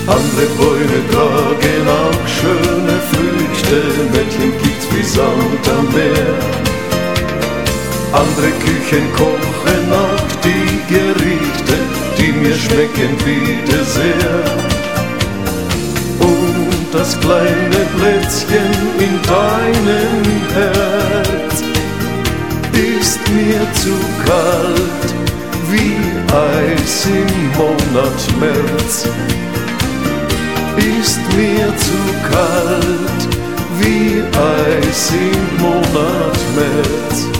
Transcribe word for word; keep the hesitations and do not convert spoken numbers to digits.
Andere Bäume tragen auch schöne Früchte, Mädchen gibt's wie Sand am Meer. Andere Küchen kochen auch die Gerichte, die mir schmecken wieder sehr. Und das kleine Plätzchen in deinem Herz ist mir zu kalt wie Eis im Monat März. Ist mir zu kalt wie Eis im Monat März.